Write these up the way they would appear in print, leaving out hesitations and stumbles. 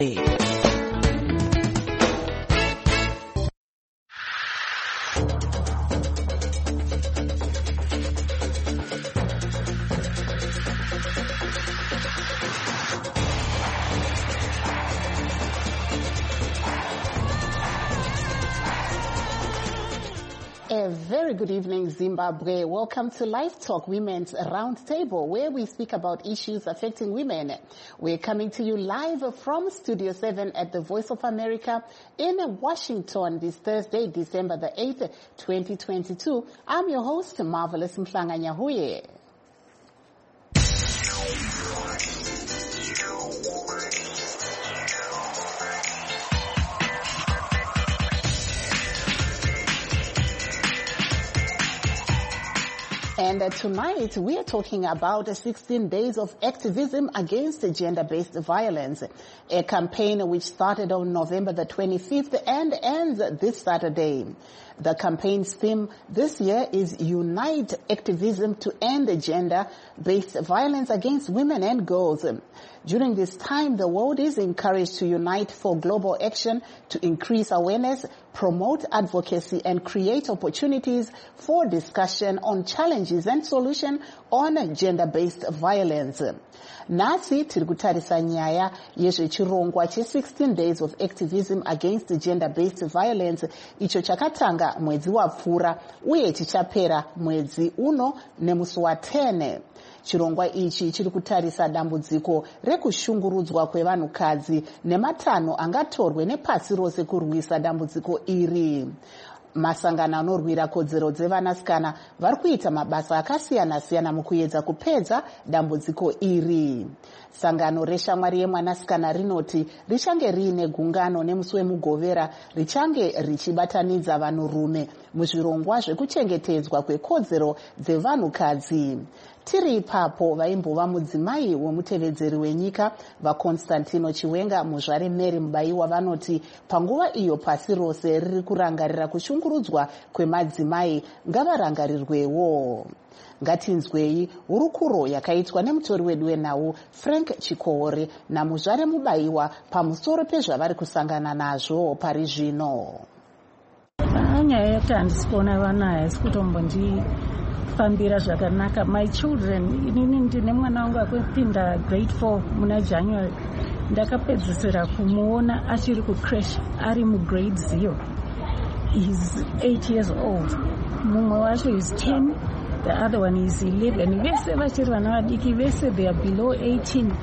A very good evening, Zimbabwe. Welcome to Live Talk Women's Roundtable, where we speak about issues affecting women. We're coming to you live from Studio 7 at the Voice of America in Washington this Thursday, December the 8th, 2022. I'm your host, Marvelous Mhlanga Nyahuye. And tonight we are talking about 16 days of activism against gender-based violence, a campaign which started on November the 25th and ends this Saturday. The campaign's theme this year is Unite Activism to End Gender-Based Violence Against Women and Girls. During this time, the world is encouraged to unite for global action to increase awareness, promote advocacy, and create opportunities for discussion on challenges and solution on gender-based violence. Nasi tiri kutarisa nyaya yezvechirongwa che16 days of activism against gender-based violence, icho chakatanga mwedzi wapfuura uye chichapera mwedzi uno nemusi wa10. Chirongwa ichi chiri kutarisa dambudziko rekushungurudzwa kwevanhukadzi nematanho angatorwe nepasi rose kurwisa dambudziko iri. Masangano anorwira kodzero dzevanasikana vari kuita mabasa akasiyana-siyana mukuedza kupedza dambudziko iri. Sangano reshamwari yemwanasikana rinoti richange riine gungano nemusi wemugovera richange richibatanidza vanhurume muzvirongwa zvekuchengetedzwa kwekodzero dzevanhukadzi. Tiri ipapo vaimbova mudzimai wemutevedzeri wenyika vaConstantino Chiwenga muzvare Mary Mubaiwa vanoti panguva iyo pasi rose riri kurangarira kushungurudzwa kwemadzimai ngavarangarirwewo. Ngatinzwei hurukuro yakaitwa nemutori wedu wenhau Frank Chikore namuzvare Mubaiwa pamusoro pezvavari kusangana nazvo pari zvino. Nyaya yekuti handisipona vana haisi kutombondifambira zvakanaka. My children, inini ndine mwana wangu akupinda grade 4 muna January. Ndakapedzisira kumuona achiri kucrash ari mugrade 0. He's 8 years old. Mumwe wacho is 10. The other one is 11. Vese vachiri vana vadiki, vese they are below 18.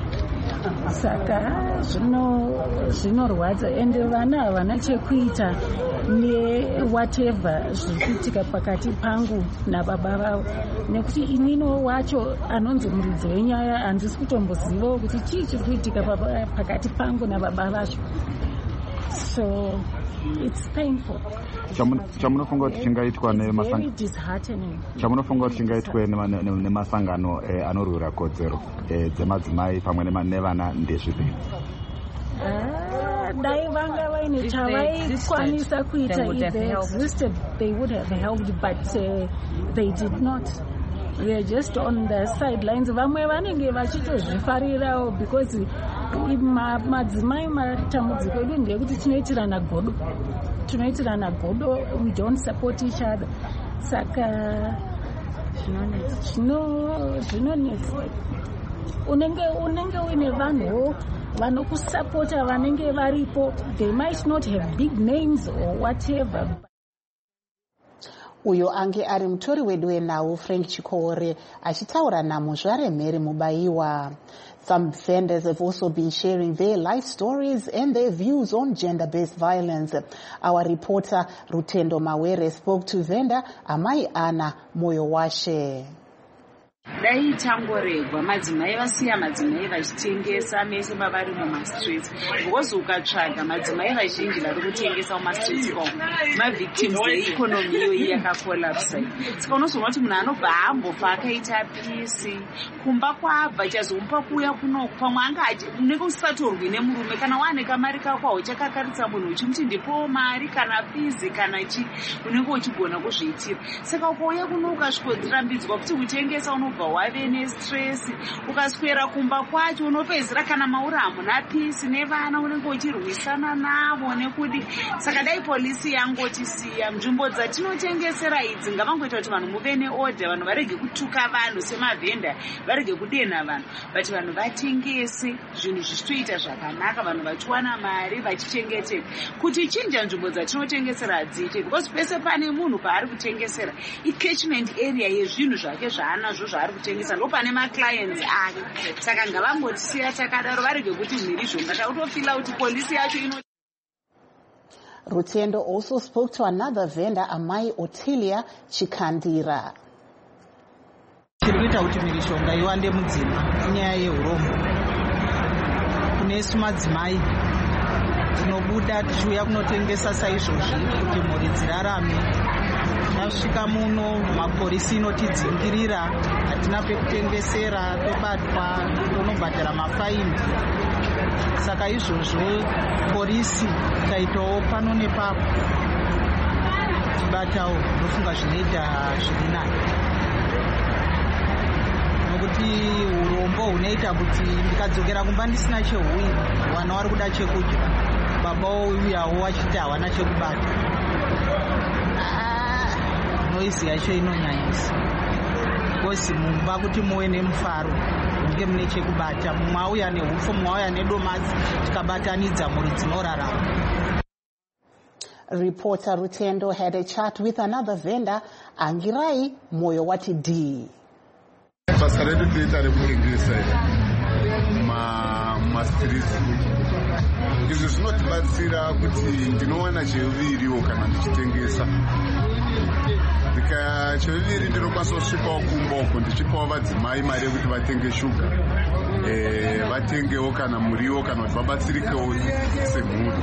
Saka zvinorwadza ende vana havana chekuita ne whatever zvirikuitika pakati pangu nababa vavo, nekuti inino wacho anonzi muridzi wenyaya handisi kutombozivawo kuti chii chiri kuitika pakati pangu nababa vacho. So it's painful. Chamunofunga kuti chingaitwa nemasangano anorwira kodzero dzemadzimai pamwe nevana ndezvipi? Dai vanga vaine chavaikwanisa kuita, if they existed they would have helped, but they did not. We are just on the sidelines. Vamwe vanenge vachitozvifarirawo because madzimai matambudziko edu ndeyekuti tinoitirana godo, we don't support each other. Saka zvinonetsa. Unenge uine vanhu vanokusapota vanenge varipo. They might not have big names or whatever. Uyo ange ari mutori wedu wenhau Frank Chikore achitaura namuzvare Mary Mubaiwa. Some defenders have also been sharing their life stories and their views on gender-based violence. Our reporter Rutendo Mawere spoke to vendor Amai Ana Moyowashe. Dai tangoregwa madzimai vasiya madzimai vachitengesa mese mavari mumastreets, because ukatsvaga madzimai vazhinji vari kutengesa mumastreets mavictims eikonomi iyoyi yakakolapsa. Saka unozoona kuti munhu anobva ambofa akaita pisi kumba kwabva chazomupa kuuya kunoku pamwe unenge usisatorwi nemurume kana waane kamari kako uchakakaritsa munhu uchimuti ndipo mari kana fizi kana chi unenge uchigona kuzviitira. Saka ukauya kuno ukasvikodzirambidzwa kuti kutengesa unopa unobva wave nestress, ukaswera kumba kwacho unopedzisira kana mauri hamuna pisi nevana unenge uchirwisana navo nekudi. Saka dai polisi yangotisiya nzvimbo dzatinotengesera idzi ngavangoita kuti vanhu muve neorder, vanhu varege kutuka vanhu semavhenda, varege kudenha vanhu, but vanhu vatengese zvinhu zvichitoita zvakanaka, vanhu vachiwana mari vachichengeteka. Kuti chinja nzvimbo dzatinotengesera hadziite, because pese pane munhu paari kutengesera i-catchment area yezvinhu zvake zvaanazvo zvaari kutengesa, ndo pane maclients ake. Saka ngavangotisiya takadaro, varege kuti mhirizhonga takutofila kuti polisi yacho ino. Rutendo also spoke to another vendor, Amai Otilia Chikandira. Chirikuita kuti mhirizhonga iwande mudzimba inyaya yeurombo. Kunesu madzimai tinobuda tichiuya kunotengesa saizvozvi kuti mhuri dzirarame. Tasvika muno mapolisi inotidzingirira, hatina pekutengesera, tobatwa, tonobhadhara mafaini. Saka izvozvo polisi taitawo pano nepapo tibatawo, ndofunga zvinoita zviri nani, nokuti urombo hunoita kuti ndikadzokera kumba ndisina chehuwi, vana vari kuda chekudya, baba ouyawo achiti hawana chekubata. Noisi yacho inonyanyisa, kosi mumba kuti muwe nemufaro munge mune chekubata, mumwe auya nehupfu, mumwe auya nedomasi, tikabatanidza mhuri dzinorarama. Reporter Rutendo had a chat with another vendor, Angirai Moyowati D. Basa redu tiita rekutengesa mastrisi. Izvi zvinotibatsira kuti ndinowana cheviriwo kana ndichitengesa. Cheviri ndinokwanisa kusvikawo kumba uko ndichipawo vadzimai mari yekuti vatenge shuga, vatengewo kana muriwo, kana kuti vabatsirikewo semhuri.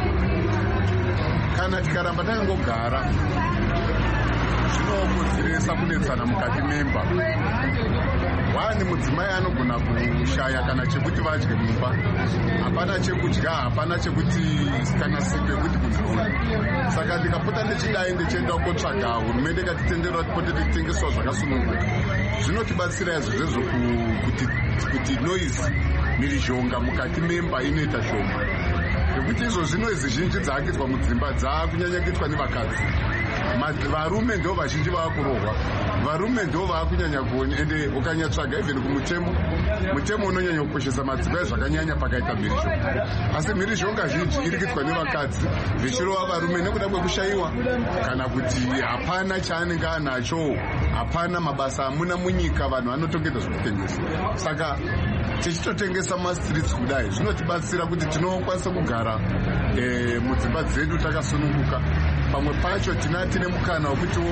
Kana tikaramba takangogara zvinokonzeresa kunetsana mukati memba. Wani mudzimai anogona kushaya kana chekuti vadye mumba, hapana chekudya, hapana chekuti kana siku yekuti kunzona. Saka ndikapota ndichidai ndichienda kotsvaga hurumende ikatitendera kuti titengesawo zvakasununguka. Zvinotibatsira izvozvo kuti noise, mhirizhonga mukati memba inoita shoma. Nekuti izvozvi noizi zhinji dzaakuitwa mudzimba dzaakunyanya kuitwa nevakadzi. Varume ndo vazhinji vaakurohwa, varume ndo vaakunyanya kuona, ende ukanyatsvaga even mutemo unonyanya kukoshesa madzimai zvakanyanya pakaita mhirizhonga. Asi mhirizhonga zhinji iri kuitwa nevakadzi zvichirova varume nekuda kwekushayiwa, kana kuti hapana chaanenge anacho, hapana mabasa amuna munyika, vanhu vanotongeta zvokutengesa. Saka tichitotengesa mastrits kudai zvinotibatsira kuti tinokwanisa kugara mudzimba dzedu takasununguka. Pamwe pacho tine mukana wekutiwo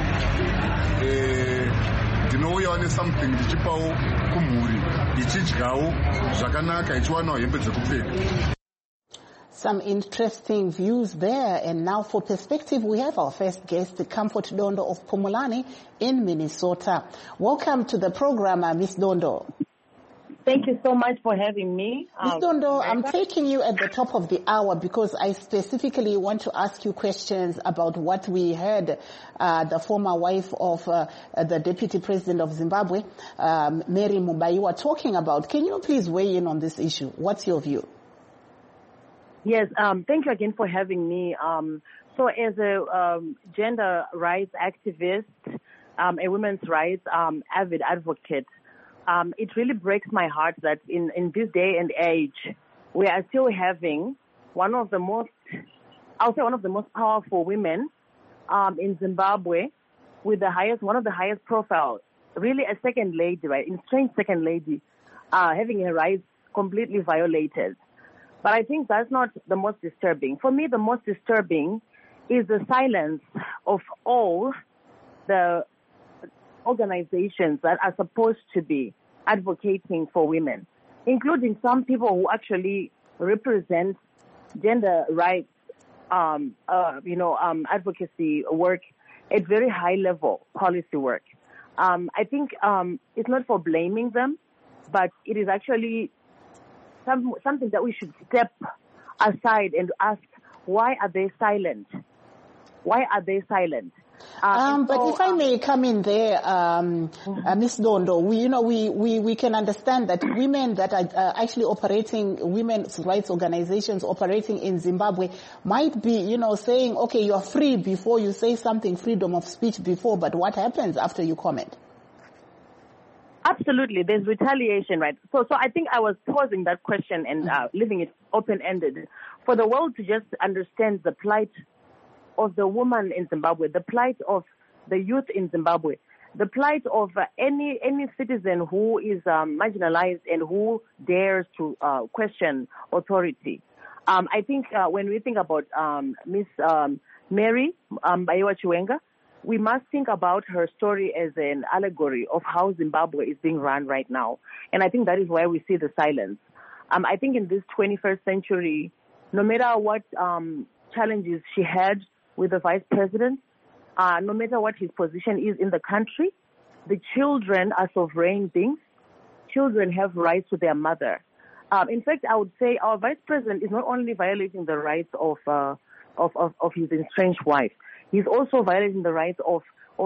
ndinouyawo nesomething ndichipawo kumhuri, ichidyawo zvakanaka, ichiwanawo hembe dzekupfeka. Some interesting views there. And now for perspective, we have our first guest, Comfort Dondo of Pumulani in Minnesota. Welcome to the program, Miss Dondo. Thank you so much for having me. Ms. Dondo, I'm taking you at the top of the hour because I specifically want to ask you questions about what we heard the former wife of the Deputy President of Zimbabwe, Mary Mubaiwa, talking about. Can you please weigh in on this issue? What's your view? Yes, thank you again for having me. So as a gender rights activist, a women's rights avid advocate, it really breaks my heart that in this day and age, we are still having one of the most powerful women in Zimbabwe with one of the highest profiles, really a second lady, right? In strange second lady, having her rights completely violated. But I think that's not the most disturbing. For me, the most disturbing is the silence of all the organizations that are supposed to be advocating for women, including some people who actually represent gender rights, advocacy work at very high level policy work. I think it's not for blaming them, but it is actually something that we should step aside and ask, why are they silent? Why are they silent? But if I may come in there, Ms. Dondo, we can understand that women that are actually operating, women's rights organizations operating in Zimbabwe might be, saying, okay, you're free before you say something, freedom of speech before, but what happens after you comment? Absolutely. There's retaliation, right? So I think I was posing that question and leaving it open-ended for the world to just understand the plight of the woman in Zimbabwe, the plight of the youth in Zimbabwe, the plight of any citizen who is marginalized and who dares to question authority. I think when we think about Miss Mary Mbaiwa Chiwenga, we must think about her story as an allegory of how Zimbabwe is being run right now. And I think that is why we see the silence. I think in this 21st century, no matter what challenges she had with the vice president, no matter what his position is in the country, the children are sovereign beings. Children have rights to their mother. In fact, I would say our vice president is not only violating the rights of his estranged wife, he's also violating the rights of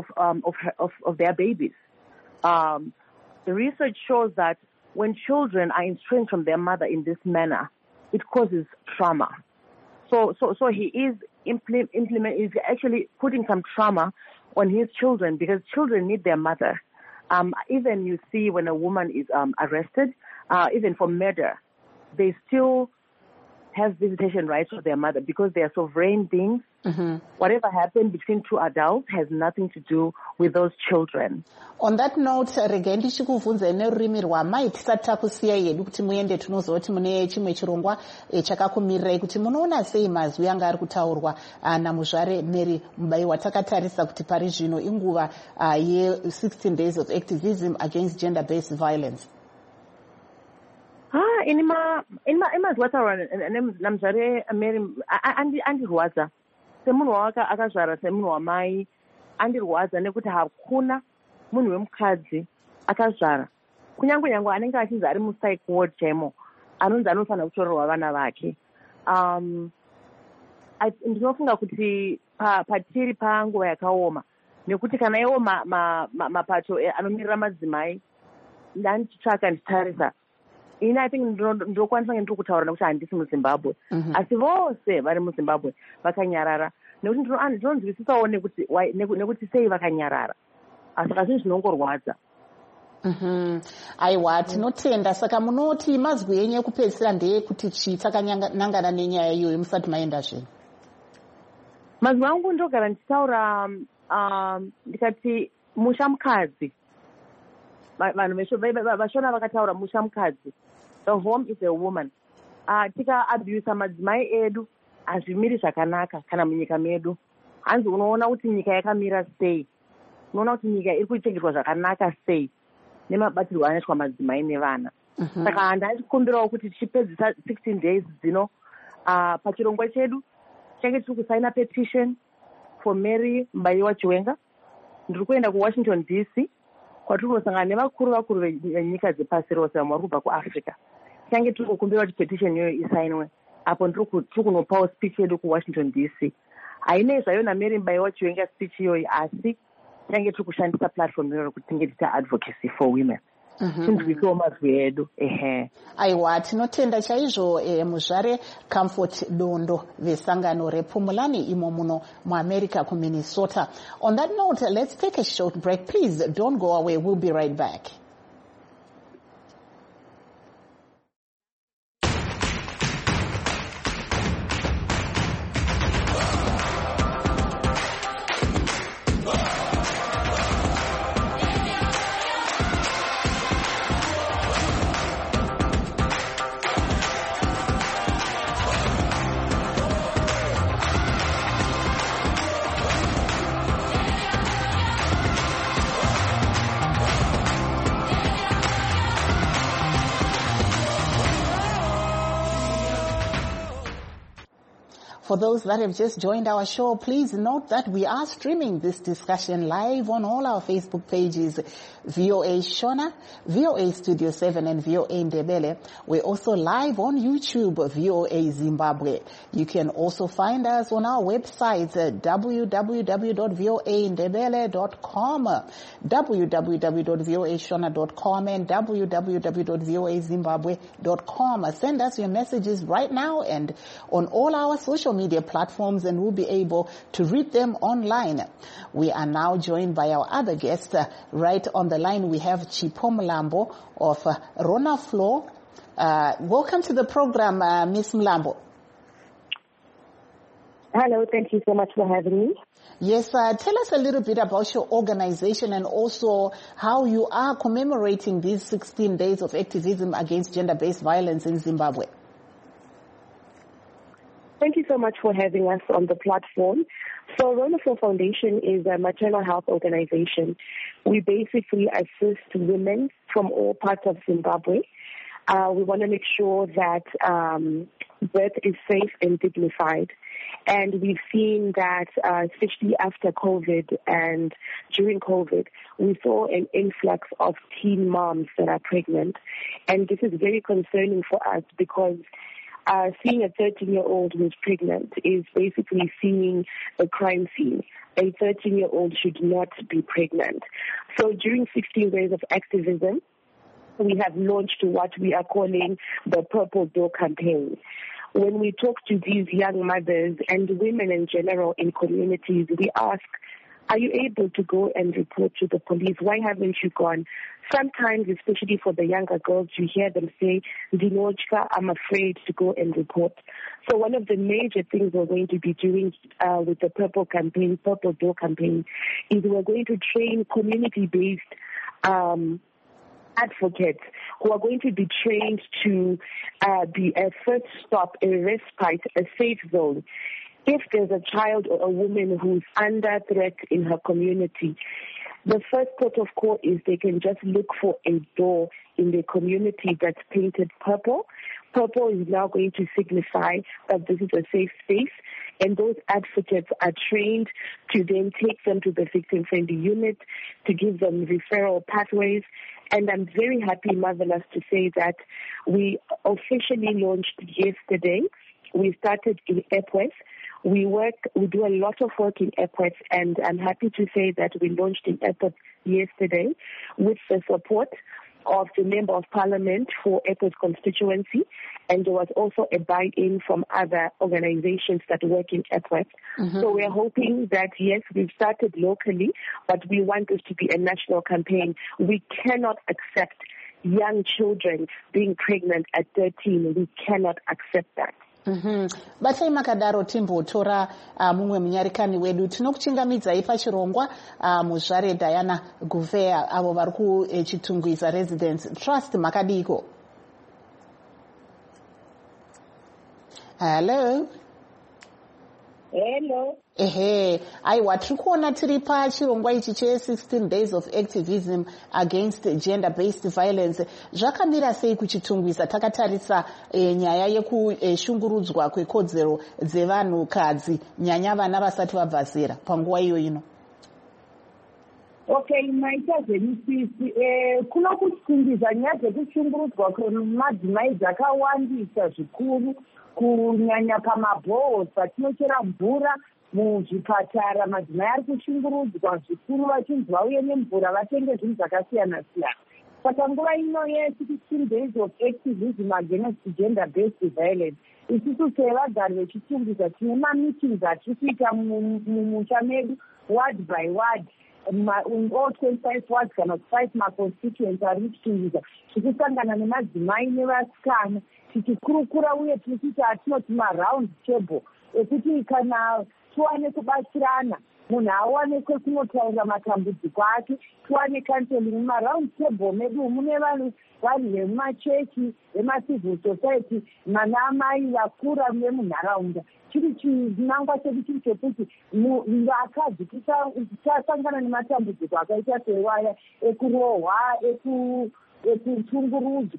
their babies. The research shows that when children are estranged from their mother in this manner, it causes trauma. So he is is actually putting some trauma on his children because children need their mother. Even you see when a woman is arrested, even for murder, they still have visitation rights to their mother because they are sovereign beings. Mm-hmm. Whatever happened between two adults has nothing to do with those children. On that note, rege ndichikuvhunza nerurimi rwamai tisati takusiya yedu kuti muende tinozoti mune chimwe chirongwa chakakumirirai kuti munoona sei mazwi anga ari kutaurwa namuzvare Mary Mbaiwa. Takatarisa kuti pari zvino inguva ye 16 days of activism against gender-based violence. Imazwi ataura namuzvare Mary andirwadza semunhu akazvara semunhu wamai, andirwadza nekuti hakuna munhu wemukadzi akazvara kunyange anenge achinzi ari mupsych ward chaimo anonzi anofanira kutorerwa vana vake. Ndinofunga kuti patiri panguva yakaoma nekuti kana iwo mapato anomirira madzimai ndandichitsvaka ndichitarisa ini I think ndokwanisa ndiri kutaura nekuti handisi muZimbabwe, asi vose vari muZimbabwe vakanyarara nekuti ndinonzwisisawo nekuti sei vakanyarara, saka zvinhu zvinongorwadza. Aiwa, tinotenda. Saka munoti mazwi enyu ekupedzisira ndeyekuti chii takanangana nenyaya iyoyo musati maenda zvino? Mazwi angu ndogara ndichitaura ndikati musha mukadzi, vanhu vashona vakataura musha mukadzi, the home is a woman. Tikaabhusa madzimai edu hazvimiri zvakanaka kana munyika medu. Hanzi unoona kuti nyika yakamira sei, unoona kuti nyika iri kuchengetwa zvakanaka sei nemabatirwo anoitwa madzimai nevana. Saka ndachikumbirawo kuti tichipedzisa 16 days dzino pachirongwa chedu change tiri kusaina petition for Mary Mbaiwa Chiwenga. Ndiri kuenda kuWashington DC kwatiri kunosangana nevakuru venyika dzepasi rose vamwe vari kubva kuAfrica. Change tiri kukumbira kuti petition iyoyo isainwe, apo tiri kunopawo speech yedu kuWashington DC. Hainei zvayo naMary Mbaiwa Chiwenga speech iyoyo, asi change tiri kushandisa platform iyoyo kuti tinge tiita advocacy for women. Tinzwisewo mazwi edu. Aiwa, tinotenda chaizvo muzvare Comfort Dondo vesangano rePumulani imo muno muAmerica kuMinnesota. On that note, let's take a short break. Please don't go away. We'll be right back. For those that have just joined our show, please note that we are streaming this discussion live on all our Facebook pages, VOA Shona, VOA Studio 7 and VOA Ndebele. We're also live on YouTube, VOA Zimbabwe. You can also find us on our websites at www.voandebele.com, www.voashona.com and www.voazimbabwe.com. Send us your messages right now and on all our social media platforms, and we'll be able to read them online. We are now joined by our other guest. Right on the line we have Chipho Mlambo of Rona Flow. Welcome to the program, Miss Mlambo. Hello, thank you so much for having me. Yes, tell us a little bit about your organization and also how you are commemorating these 16 days of activism against gender-based violence in Zimbabwe. Thank you so much for having us on the platform. So Rona Flow Foundation is a maternal health organization. We basically assist women from all parts of Zimbabwe. We want to make sure that birth is safe and dignified. And we've seen that, especially after COVID and during COVID, we saw an influx of teen moms that are pregnant. And this is very concerning for us because seeing a 13-year-old who's pregnant is basically seeing a crime scene. A 13-year-old should not be pregnant. So during 16 days of activism, we have launched what we are calling the Purple Door campaign. When we talk to these young mothers and women in general in communities, we ask, are you able to go and report to the police? Why haven't you gone? Sometimes, especially for the younger girls, you hear them say, Dinochka, I'm afraid to go and report. So one of the major things we're going to be doing with the Purple Door campaign, is we're going to train community-based advocates who are going to be trained to be a first stop, a respite, a safe zone. If there's a child or a woman who's under threat in her community, the first port of call is they can just look for a door in the community that's painted purple. Purple is now going to signify that this is a safe space, and those advocates are trained to then take them to the victim-friendly unit, to give them referral pathways. And I'm very happy, marvelous, to say that we officially launched yesterday. We started in Epworth. We do a lot of work in Epworth, and I'm happy to say that we launched in Epworth yesterday with the support of the Member of Parliament for Epworth constituency, and there was also a buy-in from other organizations that work in Epworth. Mm-hmm. So we're hoping that, yes, we've started locally, but we want this to be a national campaign. We cannot accept young children being pregnant at 13. We cannot accept that. Batai makadaro timbotora mumwe munyarikani wedu tinokuchingamidzai pachirongwa muzvare Diana Guvea avo vari kuchitungwiza Residence Trust makadiko. Hello. Ehe, aiwa tiri kuona tiri pachirongwa ichi che 16 days of activism against gender-based violence. Zvakamira sei kuchitungwiza takatarisa nyaya yekushungurudzwa kwekodzero dzevanhukadzi, nyanya vana vasati vabva zera panguva iyo ino? Okay, maita zvemisisi kuno kushungurudzwa nyaya dzekushungurudzwa kwemadzimai dzakawandisa zvikuru kunyanya pamabhohos patinochera mvura muzvipatara. Madzimai ari kushungurudzwa zvikuru vachinzwa uye nemvura vatenge zvinhu zvakasiyana siyana. Saka nguva ino ye16 days of activism against gender-based violence, isusu sevagari vechitungwiza tine mameetings atiri kuita mumusha medu ward by ward. In all 25 wards kana 5 maconstituents ari kuchitungwiza tikusangana nemadzimai nevasikana tichikurukura uye tiri kuita atinoti maround table ekuti kana tiwane kubatsirana munhu awanekwe kunotaura matambudziko ake, tiwane counseling. Mumaround table medu mune vanhu vemumachechi, vemacivil society, manamai vakura vemunharaunda. Chiri chinangwa chedu chiri chekuti vakadzi tisasangana nematambudziko akaita sewaya ekurohwa, ekushungurudzwa.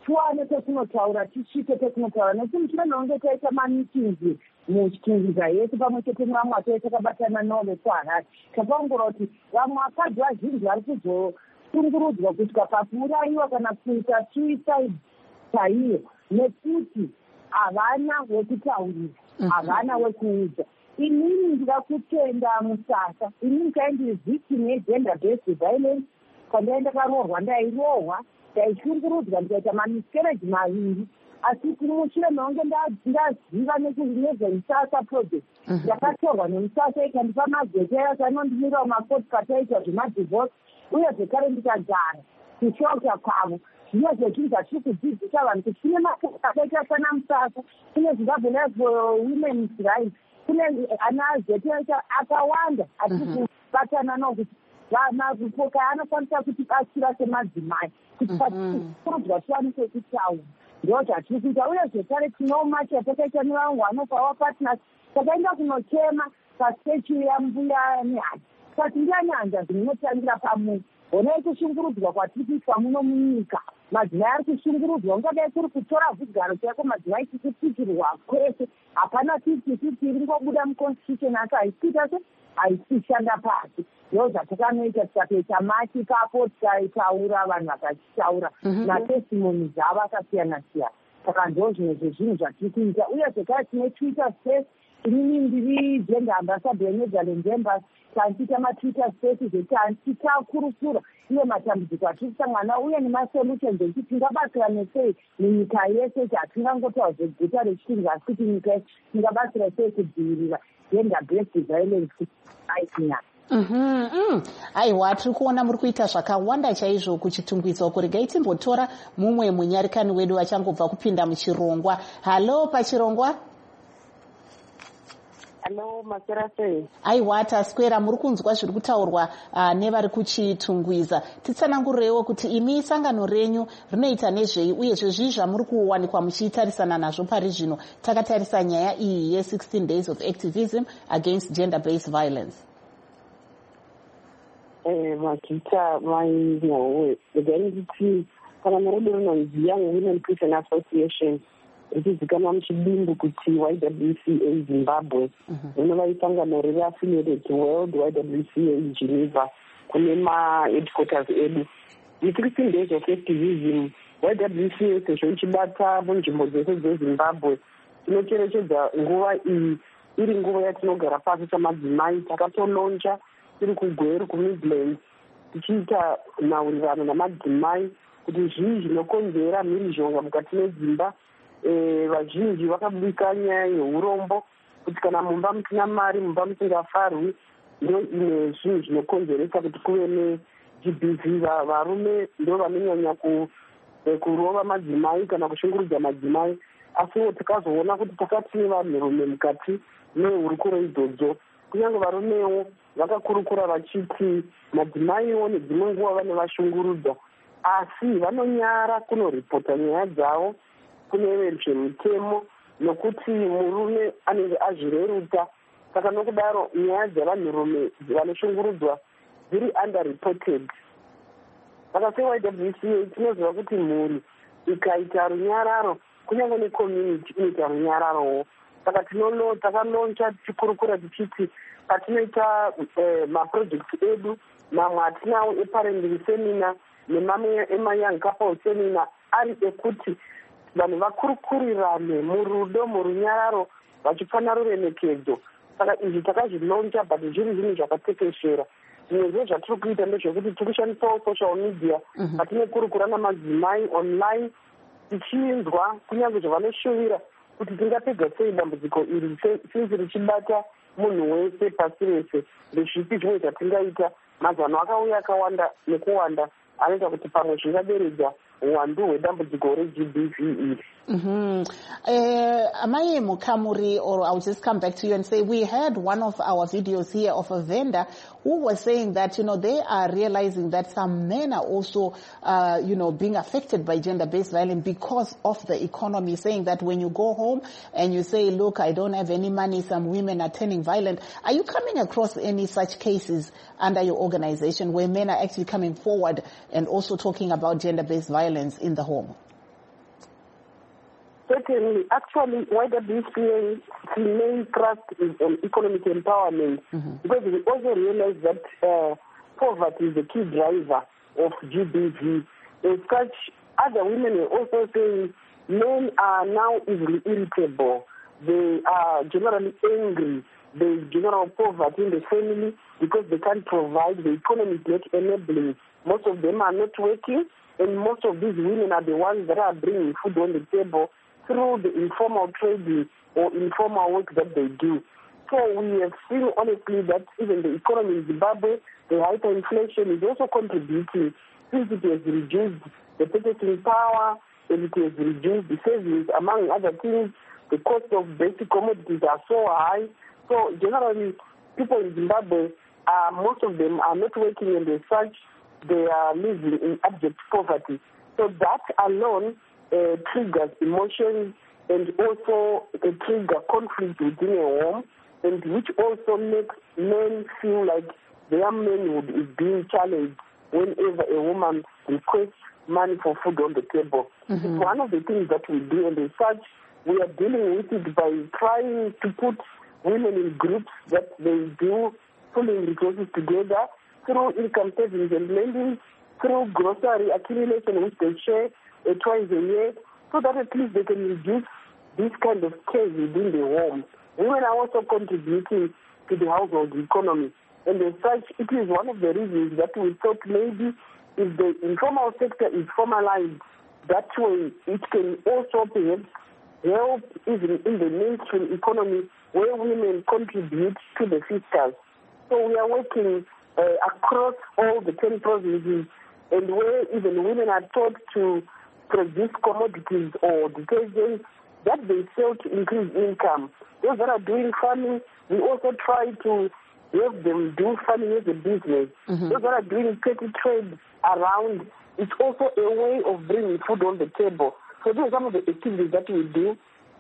tiwane pekunotaura tisvike pekunotaura nekuti mushure mekunge taita mamitingi muchitingiza yese pamwe chete nevamwe atoi takabatana navo vekuharare takaongora kuti vamwe vakadzi vazhinji vari kuzosungurudzwa kusvika pakuurayiwa kana kuita suicide chaiyo nekuti havana wekutaurira havana wekuudza. Inini ndida kutenda musasa, inini kaindi victim yegender based violence. Pandaenda karohwa ndairohwa ndaishungurudzwa ndikaita mamiscarriage maviri, asi kumushure mekunge ndaziva nezvemusasa project ndakatorwa nemusasa ikandipa mazeke ase anondimirawo makoti kataitwa zvemadivorce uye zvekare ndikagara kushoka kwavo. Zvino zvezvinhu zvatiri kudzidzisa vanhu kuti kune makoti akaita sana musasa, kune Zimbabwe for women's rights, kune ana zeta akawanda atiri kubatana nawo kuti mapoka anokwanisa kuti batsira semadzimai kuti patikurudzwa tiwanise kutaura. Ndo zvatiri kuita uye zvekare tinomacha takaita nevamwe vanopawa partners takaenda kunochema pasechi yambuya nehani kati ndiani hanja zvinotangira pamunhu honai kushungurudzwa kwatiri kuitwa muno munyika. Madzimai ari kushungurudzwa ungadai kuri kutora zvigaro chaiko madzimai tikupikirwa kwese hapana 50-50 iri ngobuda muconstitution asi haisikuita se haisishanda pasi. Ndo zvatakanoita tikatoita mati kapo tikaitaura vanhu vakachitaura matestimoni dzavo akasiyana siyana. Saka ndo zvimwe zvezvinhu zvatiri kuita uye zvekare tine Twitter space. Inini ndiri gender ambassador yeNetherlands Embassy tantiita matwitter spaces etichakurukura iye matambudziko atiri kusangana uye nemasolutions ekuti tingabatsirane sei munyika yese kuti hatingangotaura zveguta rechitungu asi kuti nyika yese tingabatsira sei kudzivirira gender based violence kuti aitinyana. Aiwa, tiri kuona muri kuita zvakawanda chaizvo kuchitungwidzwa uku. Regai timbotora mumwe munyarikani wedu vachangobva kupinda muchirongwa. Halo pachirongwa. Hello, Maserase. Aiwa, taswera muri kunzwa zviri kutaurwa nevari kuchitungwiza. Titsanangureiwo kuti imi sangano renyu rinoita nezvei uye zvezvii zvamuri kuwanikwa muchitarisana nazvo pari zvino takatarisa nyaya iyi ye16 days of activism against gender based violence. Makita mainyawe nditi kana murudo runonzi Young Women Christian Association ichizikanwa muchidimbu kuti YWCA Zimbabwe inova isangano riri affiliated World YWCA Geneva kune maheadquarters edu. I16 days of activism YWCA sezvo ichibata munzvimbo dzese dzeZimbabwe inocherechedza nguva iyi iri nguva yatinogara pasi samadzimai takatolonja tiri kugweru kuMidlands tichiita nhaurirano namadzimai kuti zvii zvinokonzera mhirizhonga mukati medzimba. Vazhinji vakabika nyaya yeurombo kuti kana mumba musina mari mumba musingafarwi ndo imwe zvinhu zvinokonzeresa kuti kuve neGBV. Varume ndo vanonyanya kurova madzimai kana kushungurudza madzimai, asiwo tikazoona kuti takati nevanhurume mukati mehurukuro idzodzo. Kunyange varumewo vakakurukura vachiti madzimaiwo nedzimwe nguva vane vashungurudza, asi vanonyara kunoripota nyaya dzavo kune vezvemitemo nokuti murume anenge azvireruta. Saka nokudaro nyaya dzavanhurume vanoshungurudzwa dziri underreported. Saka seYWCA tinoziva kuti mhuri ikaita runyararo kunyange necommunity inoita runyararowo. Saka takaloncha tichikurukura tichiti patinoita maprojects edu mamwe atinawo eparenting seminar nemamwe emayoung couple seminar ari ekuti vanhu vakurukurirane murudo murunyararo vachipana ruremekedzo. Saka izvi takazvilonja but zviri zvinhu zvakatekeshera. Zvimwe zve zvatiri kuita ndezvekuti tiri kushandisawo social media patinokurukura namadzimai online tichinzwa kunyange zvavanoshuvira kuti tingapedza sei dambudziko iri sinzi richibata munhu wese pasi rese. Ndezvipi zvimwe zvatingaita? Mazano akauya akawanda nekuwanda anoita kuti pamwe zvingaderedza uwandu hwedambudziko reGBV iri. Amai Mukamuri, or I'll just come back to you and say, we had one of our videos here of a vendor who was saying that, they are realizing that some men are also, being affected by gender-based violence because of the economy, saying that when you go home and you say, look, I don't have any money, some women are turning violent. Are you coming across any such cases under your organization where men are actually coming forward and also talking about gender-based violence in the home? Certainly, actually, YWCA's main thrust is on economic empowerment, because we also realize that poverty is the key driver of GBV. As such, other women are also saying men are now easily irritable. They are generally angry. There is general poverty in the family because they can't provide. The economy is not enabling. Most of them are not working, and most of these women are the ones that are bringing food on the table through the informal trading or informal work that they do. So we have seen, honestly, that even the economy in Zimbabwe, the hyperinflation is also contributing, since it has reduced the purchasing power and it has reduced the savings, among other things. The cost of basic commodities are so high. So generally, people in Zimbabwe, most of them are not working, and as such, they are living in abject poverty. So that alone triggers emotions and also trigger conflict within a home, and which also makes men feel like their manhood is being challenged whenever a woman requests money for food on the table. It's one of the things that we do, and as such, we are dealing with it by trying to put women in groups that they do pulling resources together through income savings and lending, through grocery accumulation, which they share twice a year, so that at least they can reduce this kind of care within the home. Women are also contributing to the household economy, and as such, it is one of the reasons that we thought maybe if the informal sector is formalized that way, it can also perhaps help even in the mainstream economy where women contribute to the fiscus. So we are working across all the 10 provinces, and where even women are taught to produce commodities or detergents that they sell to increase income. Those that are doing farming, we also try to help them do farming as a business. Those that are doing petty trade around, it's also a way of bringing food on the table. So those are some of the activities that we do,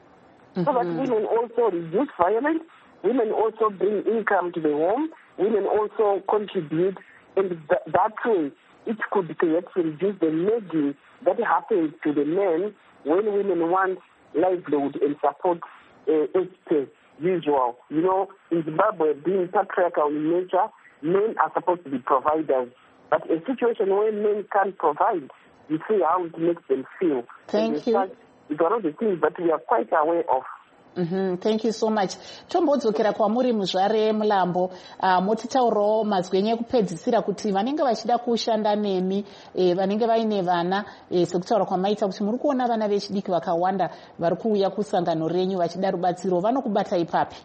so that women also reduce violence, women also bring income to the home, women also contribute, and that way it could perhaps reduce the nagging that happens to the men when women want livelihood and support as per usual. You know, in Zimbabwe, being patriarchal in nature, men are supposed to be providers. But a situation where men can't provide, you see how it makes them feel. Thank you. It's one of the things that we are quite aware of. Thank you so much. Tombodzokera kwamuri muzvare mulambo, motitaurawo mazwi enyu ekupedzisira kuti vanenge vachida kushanda nemi, vanenge vaine vana, sekutaura kwamaita kuti muri kuona vana vechidiki vakawanda vari kuuya kusangano renyu vachida rubatsiro, vanokubata ipapi?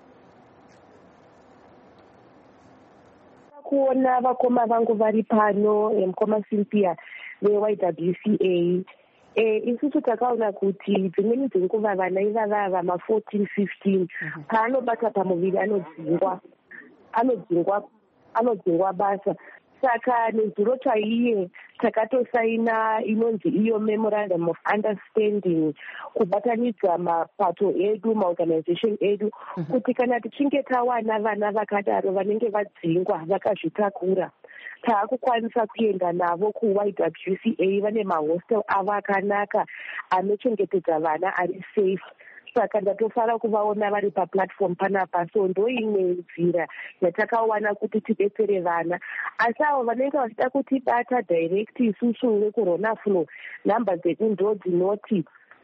Kuona vakoma vangu vari pano, mukoma Cynthia veYWCA, isusu takaona kuti dzimweni dzenguva vana ivava vama14 15 paanobata pamuviri anodzingwa basa. Saka nezuro chaiye takatosaina inonzi iyo memorandum of understanding kubatanidza mapato edu, maorganization edu, kuti kana tichinge tawana vana vakadaro vanenge vadzingwa vakazvitakura, taakukwanisa kuenda navo kuYWCA. Vane mahostel avo akanaka anochengetedza vana ari safe. Saka ndatofara kuvaona vari paplatform panapa. So ndoimwe nzira yatakawana kuti tidetsere vana. Asi avo vanenge vachida kutibata direct isusu vekuRonaflo, namba dzedu ndo dzinoti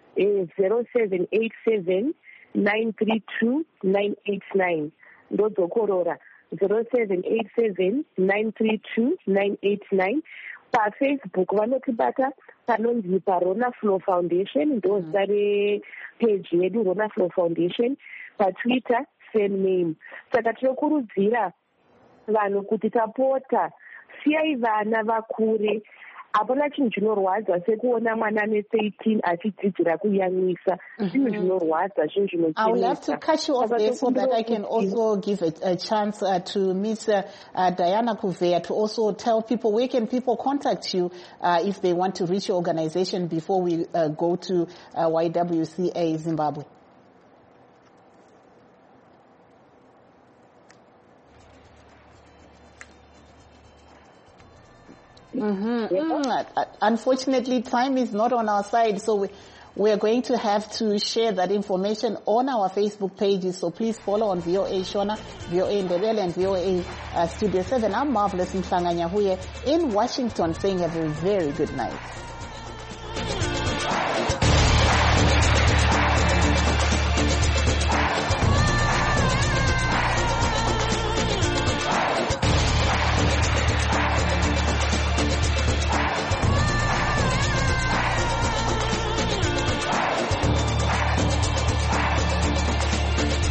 0787 932 989. Ndozokorora 0787 932 989. PaFacebook vanotibata panonzi paRonaflo Foundation, ndo zita repage yedu Ronaflo Foundation. PaTwitter same name. Saka tinokurudzira vanhu kuti tapota siyai vana vakure. Hapana chinhu chinorwadza sekuona mwana ane18 achidzidzira kuyamwisa. Chinhu chinorwadza, chinhu chinochenesa. I will have to cut you off there so that I can also give a chance to Ms. Diana Kuvea to also tell people where can people contact you if they want to reach your organization before we go to YWCA Zimbabwe. Unfortunately, time is not on our side, so We're going to have to share that information on our Facebook pages, so please follow on VOA Shona, VOA Ndebele, and VOA Studio 7. I'm Marvelous Mhlanga Nyahuye in Washington saying have a very good night.